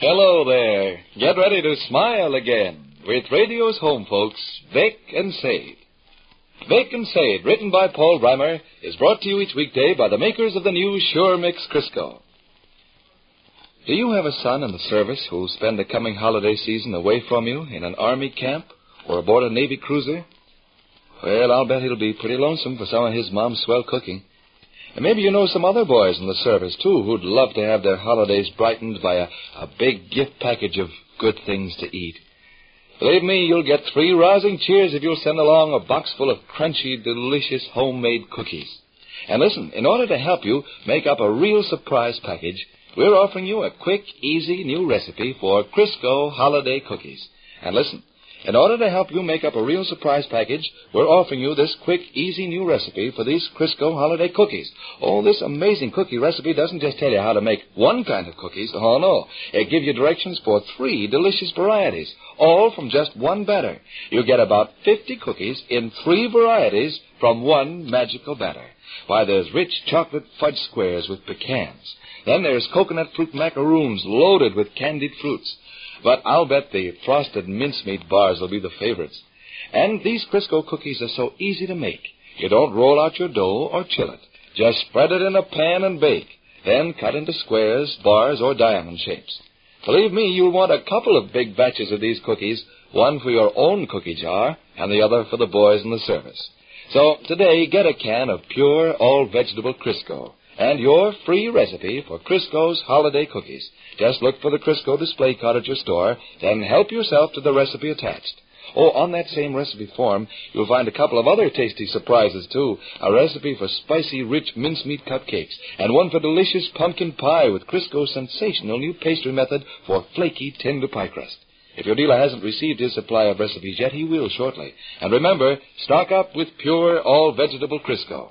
Hello there. Get ready to smile again with radio's home folks, Bake and Save. Bake and Save, written by Paul Reimer, is brought to you each weekday by the makers of the new Sure Mix Crisco. Do you have a son in the service who'll spend the coming holiday season away from you in an Army camp or aboard a Navy cruiser? Well, I'll bet he'll be pretty lonesome for some of his mom's swell cooking. And maybe you know some other boys in the service, too, who'd love to have their holidays brightened by a big gift package of good things to eat. Believe me, you'll get 3 rousing cheers if you'll send along a box full of crunchy, delicious homemade cookies. And listen, in order to help you make up a real surprise package, we're offering you a quick, easy new recipe for Crisco holiday cookies. And listen, in order to help you make up a real surprise package, we're offering you this quick, easy new recipe for these Crisco holiday cookies. Oh, this amazing cookie recipe doesn't just tell you how to make one kind of cookies. Oh, no. It gives you directions for 3 delicious varieties, all from just one batter. You'll get about 50 cookies in 3 varieties from one magical batter. Why, there's rich chocolate fudge squares with pecans. Then there's coconut fruit macaroons loaded with candied fruits. But I'll bet the frosted mincemeat bars will be the favorites. And these Crisco cookies are so easy to make. You don't roll out your dough or chill it. Just spread it in a pan and bake. Then cut into squares, bars, or diamond shapes. Believe me, you'll want a couple of big batches of these cookies, one for your own cookie jar and the other for the boys in the service. So today, get a can of pure, all-vegetable Crisco and your free recipe for Crisco's holiday cookies. Just look for the Crisco display card at your store, then help yourself to the recipe attached. Oh, on that same recipe form, you'll find a couple of other tasty surprises, too. A recipe for spicy, rich mincemeat cupcakes, and one for delicious pumpkin pie with Crisco's sensational new pastry method for flaky, tender pie crust. If your dealer hasn't received his supply of recipes yet, he will shortly. And remember, stock up with pure, all-vegetable Crisco.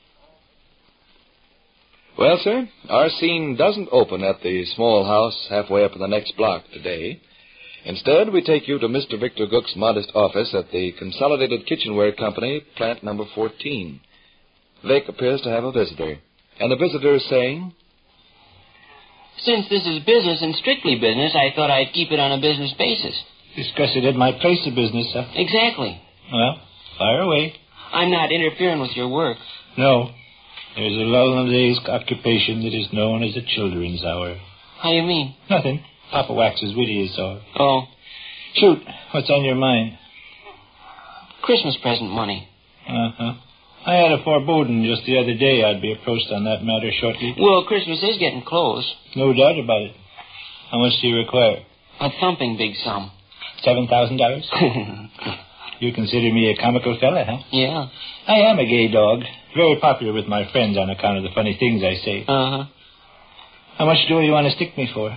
Well, sir, our scene doesn't open at the small house halfway up in the next block today. Instead, we take you to Mr. Victor Gook's modest office at the Consolidated Kitchenware Company, plant number 14. Vic appears to have a visitor, and the visitor is saying, "Since this is business and strictly business, I thought I'd keep it on a business basis." Discuss it at my place of business, sir. Exactly. Well, fire away. I'm not interfering with your work. No. There's a lull in the day's occupation that is known as the children's hour. How you mean? Nothing. Papa waxes witty is all. Oh. Shoot. What's on your mind? Christmas present money. Uh-huh. I had a foreboding just the other day I'd be approached on that matter shortly. Well, Christmas is getting close. No doubt about it. How much do you require? A thumping big sum. $7,000? You consider me a comical fella, huh? Yeah. I am a gay dog. Very popular with my friends on account of the funny things I say. Uh-huh. How much do you want to stick me for?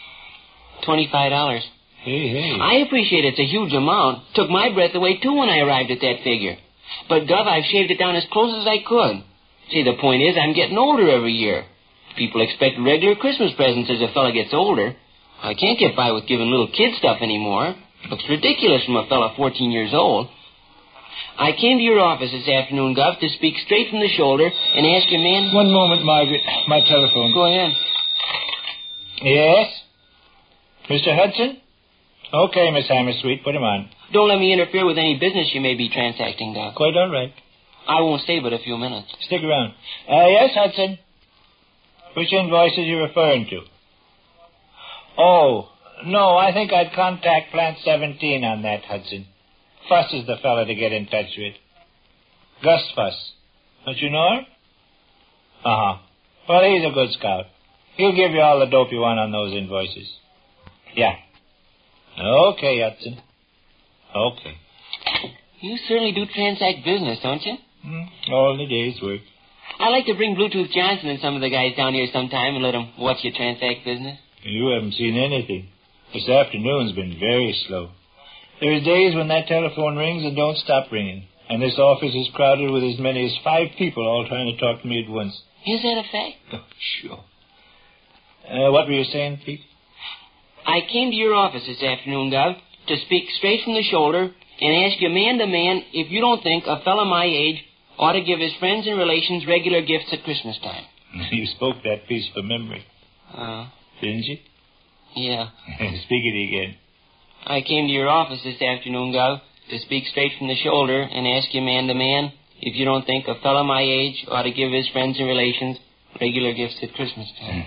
$25. Hey. I appreciate it's a huge amount. Took my breath away, too, when I arrived at that figure. But, Gov, I've shaved it down as close as I could. See, the point is, I'm getting older every year. People expect regular Christmas presents as a fella gets older. I can't get by with giving little kid stuff anymore. Looks ridiculous from a fella 14 years old. I came to your office this afternoon, Gov, to speak straight from the shoulder and ask your man... One moment, Margaret. My telephone. Go ahead. Yes? Mr. Hudson? Okay, Miss Hammersweet, put him on. Don't let me interfere with any business you may be transacting, Gov. Quite all right. I won't stay but a few minutes. Stick around. Yes, Hudson? Which invoice are you referring to? Oh, no, I think I'd contact Plant 17 on that, Hudson. Fuss is the fella to get in touch with. Gus Fuss. Don't you know him? Uh-huh. Well, he's a good scout. He'll give you all the dope you want on those invoices. Yeah. Okay, Hudson. Okay. You certainly do transact business, don't you? All the day's work. I'd like to bring Bluetooth Johnson and some of the guys down here sometime and let them watch you transact business. You haven't seen anything. This afternoon's been very slow. There's days when that telephone rings and don't stop ringing. And this office is crowded with as many as 5 people all trying to talk to me at once. Is that a fact? Oh, sure. What were you saying, Pete? I came to your office this afternoon, Gov, to speak straight from the shoulder and ask you man to man if you don't think a fella my age ought to give his friends and relations regular gifts at Christmas time. You spoke that piece from memory. Didn't you? Yeah. Speak it again. I came to your office this afternoon, Gov, to speak straight from the shoulder and ask you man to man if you don't think a fellow my age ought to give his friends and relations regular gifts at Christmas time.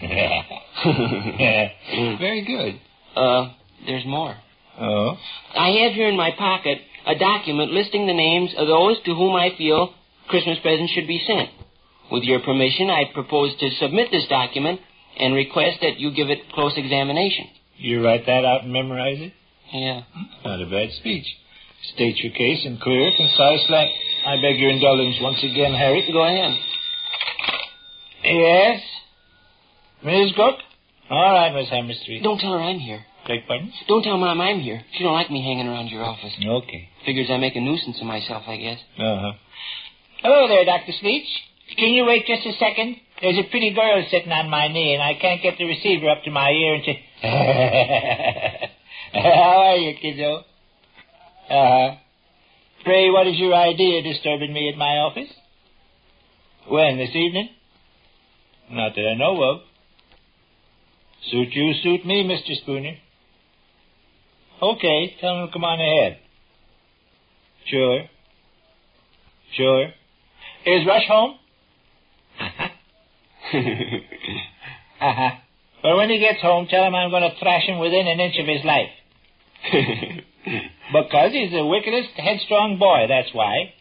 Very good. There's more. Oh? I have here in my pocket a document listing the names of those to whom I feel Christmas presents should be sent. With your permission, I propose to submit this document and request that you give it close examination. You write that out and memorize it? Yeah. Not a bad speech. State your case in clear, concise language. I beg your indulgence once again, Harry. Go ahead. Yes? Miss Cook? All right, Miss Hammerstreet. Don't tell her I'm here. Beg pardon? Don't tell Mom I'm here. She don't like me hanging around your office. Okay. Figures I make a nuisance of myself, I guess. Uh-huh. Hello there, Dr. Sleech. Can you wait just a second? There's a pretty girl sitting on my knee, and I can't get the receiver up to my ear and say, how are you, kiddo? Uh-huh. Pray, what is your idea disturbing me at my office? When, this evening? Not that I know of. Suit you, suit me, Mr. Spooner. Okay, tell him to come on ahead. Sure. Sure. Is Rush home? Uh-huh. Well, when he gets home, tell him I'm going to thrash him within an inch of his life. Because he's the wickedest, headstrong boy, that's why.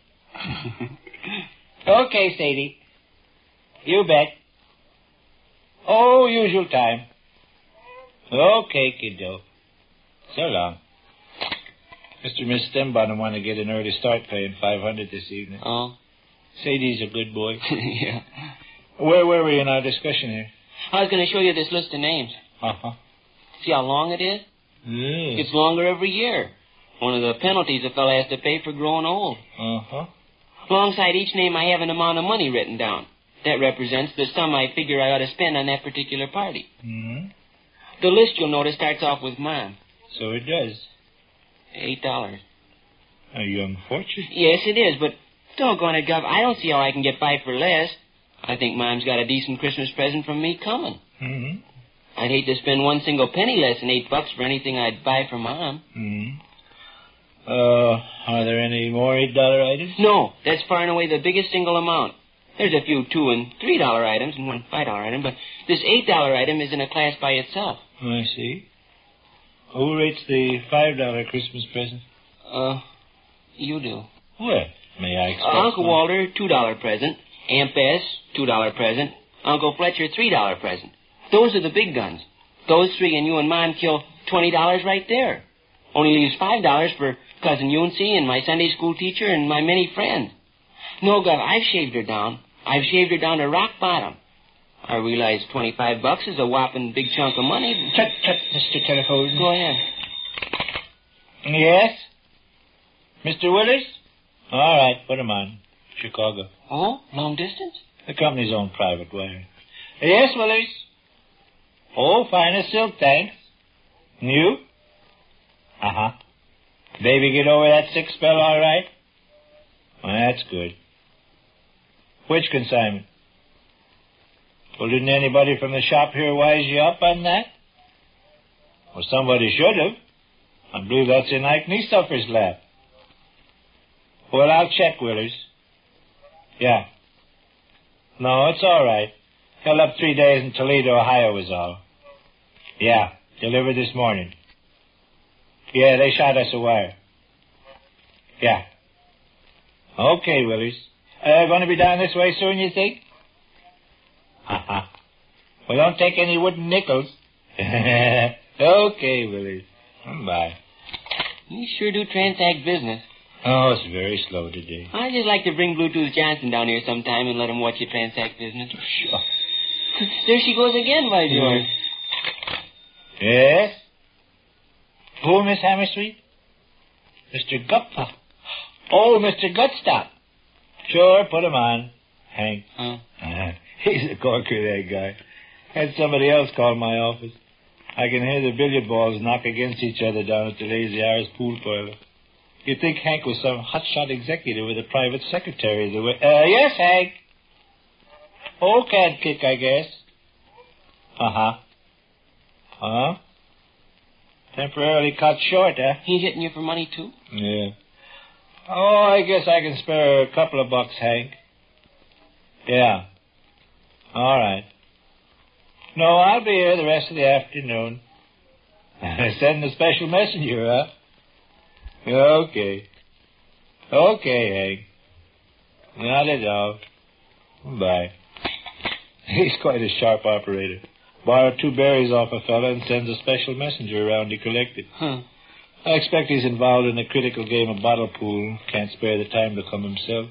Okay, Sadie. You bet. Oh, usual time. Okay, kiddo. So long. Mr. and Miss Stembottom want to get an early start paying $500 this evening. Oh? Sadie's a good boy. Yeah. Where were we in our discussion here? I was going to show you this list of names. Uh-huh. See how long it is? Mm. It's longer every year. One of the penalties a fellow has to pay for growing old. Uh-huh. Alongside each name, I have an amount of money written down. That represents the sum I figure I ought to spend on that particular party. Mm-hmm. The list, you'll notice, starts off with Mom. So it does. $8. A young fortune. Yes, it is, but doggone it, Gov, I don't see how I can get by for less. I think Mom's got a decent Christmas present from me coming. Mm-hmm. I'd hate to spend one single penny less than $8 for anything I'd buy for Mom. Mm-hmm. Are there any more $8 items? No, that's far and away the biggest single amount. There's a few $2 and $3 items and one $5 item, but this $8 item is in a class by itself. I see. Who rates the $5 Christmas present? You do. Well, may I express Uncle Walter, $2 present. Aunt Bess, $2 present. Uncle Fletcher, $3 present. Those are the big guns. Those three and you and Mom kill $20 right there. Only leaves $5 for Cousin Euncie and my Sunday school teacher and my many friends. No, Gov, I've shaved her down. I've shaved her down to rock bottom. I realize $25 is a whopping big chunk of money. Tut, Mr. Telephone. Go ahead. Yes? Mr. Willers? All right, put him on. Chicago. Oh, long distance? The company's own private wire. Yes, Willers? Oh, fine as silk, thanks. You? Uh-huh. Baby get over that sick spell all right? Well, that's good. Which consignment? Well, didn't anybody from the shop here wise you up on that? Well, somebody should have. I believe that's in Ike Niesuffer's lap. Well, I'll check, Willers. Yeah. No, it's all right. Held up 3 days in Toledo, Ohio was all. Yeah, delivered this morning. Yeah, they shot us a wire. Yeah. Okay, Willers. Going to be down this way soon, you think? Uh-huh. Well, don't take any wooden nickels. Okay, Willers. Bye. You sure do transact business. Oh, it's very slow today. I'd just like to bring Bluetooth Johnson down here sometime and let him watch you transact business. Sure. There she goes again, by George. Yes? Who, Miss Hammerstreet? Mr. Gupta. Oh, Mr. Gutstop. Sure, put him on. Hank. Huh? He's a corker, that guy. Had somebody else call my office. I can hear the billiard balls knock against each other down at the Lazy Hours pool parlor. You'd think Hank was some hotshot executive with a private secretary. Yes, Hank. Oh, can't kick, I guess. Uh-huh. Huh? Temporarily cut short, huh? He's hitting you for money, too? Yeah. Oh, I guess I can spare a couple of bucks, Hank. Yeah. All right. No, I'll be here the rest of the afternoon. Send a special messenger, huh? Okay. Okay, Hank. Not at all. Bye. He's quite a sharp operator. Borrowed 2 berries off a fella and sends a special messenger around to collect it. I expect he's involved in a critical game of bottle pool. Can't spare the time to come himself.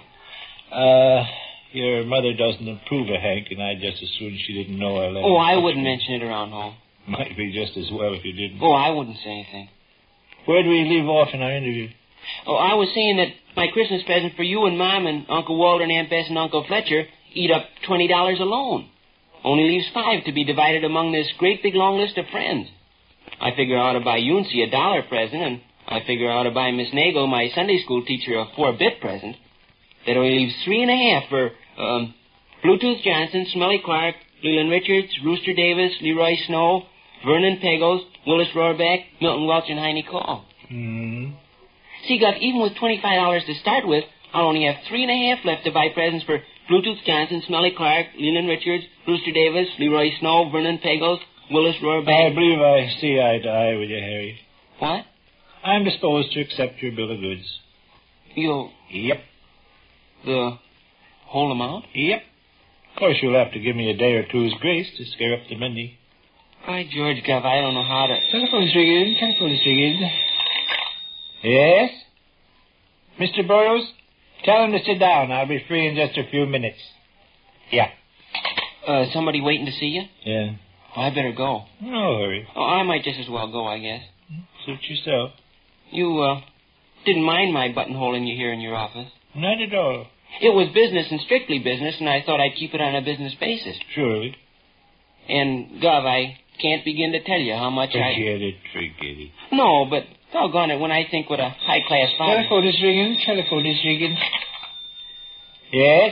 Your mother doesn't approve of Hank, and I'd just as soon she didn't know I let Oh, him I touch wouldn't me. mention it around home. Might be just as well if you didn't. Oh, I wouldn't say anything. Where do we leave off in our interview? Oh, I was saying that my Christmas present for you and Mom and Uncle Walter and Aunt Bess and Uncle Fletcher eat up $20 alone. Only leaves $5 to be divided among this great big long list of friends. I figure I ought to buy Uncy a $1 present, and I figure I ought to buy Miss Nagel, my Sunday school teacher, a 4-bit present. That only leaves $3.50 for Bluetooth Johnson, Smelly Clark, Leland Richards, Rooster Davis, Leroy Snow, Vernon Pagos, Willis Rohrbeck, Milton Welch, and Heine Call. See, Guff, even with $25 to start with, I'll only have $3.50 left to buy presents for Bluetooth Johnson, Smelly Clark, Leland Richards, Rooster Davis, Leroy Snow, Vernon Pagos, Willis Rohrbeck. I believe I see eye to eye with you, Harry. What? I'm disposed to accept your bill of goods. You... Yep. The whole amount? Yep. Of course, you'll have to give me a day or two's grace to scare up the money. By George, Guff, I don't know how to... Telephone's ringing. Yes? Mr. Burroughs, tell him to sit down. I'll be free in just a few minutes. Yeah. Somebody waiting to see you? Yeah. Oh, I better go. No hurry. Oh, I might just as well go, I guess. Suit yourself. You, didn't mind my buttonholing you here in your office? Not at all. It was business and strictly business, and I thought I'd keep it on a business basis. Surely. And, Gov, I can't begin to tell you how much Forget it. No, but doggone it, when I think what a high-class father... Telephone is ringing. Yes?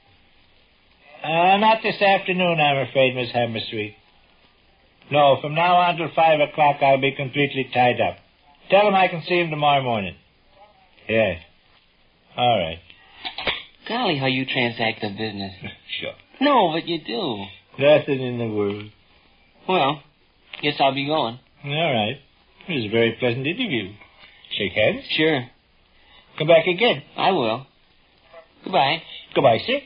Not this afternoon, I'm afraid, Miss Hammersweet. No, from now on till 5 o'clock, I'll be completely tied up. Tell him I can see him tomorrow morning. Yes. All right. Golly, how you transact the business. Sure. No, but you do. Nothing in the world. Well, guess I'll be going. All right. It was a very pleasant interview. Shake hands? Sure. Come back again. I will. Goodbye. Goodbye, sir.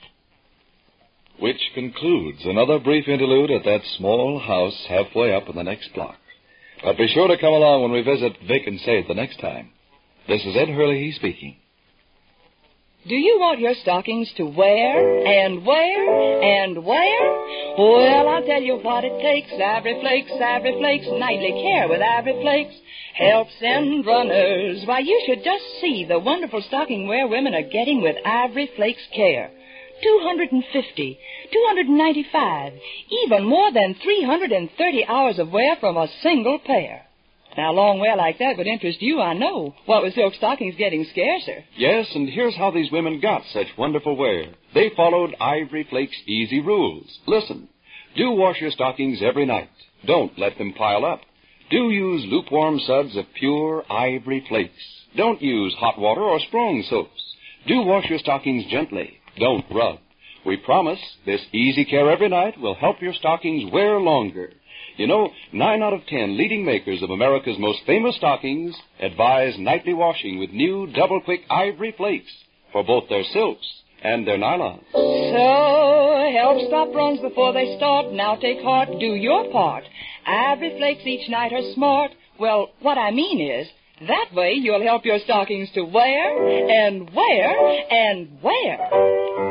Which concludes another brief interlude at that small house halfway up in the next block. But be sure to come along when we visit Vic and Sade the next time. This is Ed Hurley speaking. Do you want your stockings to wear and wear and wear? Well, I'll tell you what it takes. Ivory Flakes, nightly care with Ivory Flakes helps end runners. Why, you should just see the wonderful stocking wear women are getting with Ivory Flakes care. 250, 295, even more than 330 hours of wear from a single pair. Now, long wear like that would interest you, I know. What with silk stockings getting scarcer. Yes, and here's how these women got such wonderful wear. They followed Ivory Flakes' easy rules. Listen, do wash your stockings every night. Don't let them pile up. Do use lukewarm suds of pure Ivory Flakes. Don't use hot water or strong soaps. Do wash your stockings gently. Don't rub. We promise this easy care every night will help your stockings wear longer. You know, 9 out of 10 leading makers of America's most famous stockings advise nightly washing with new double-quick Ivory Flakes for both their silks and their nylons. So, help stop runs before they start. Now take heart, do your part. Ivory Flakes each night are smart. Well, what I mean is, that way you'll help your stockings to wear and wear and wear.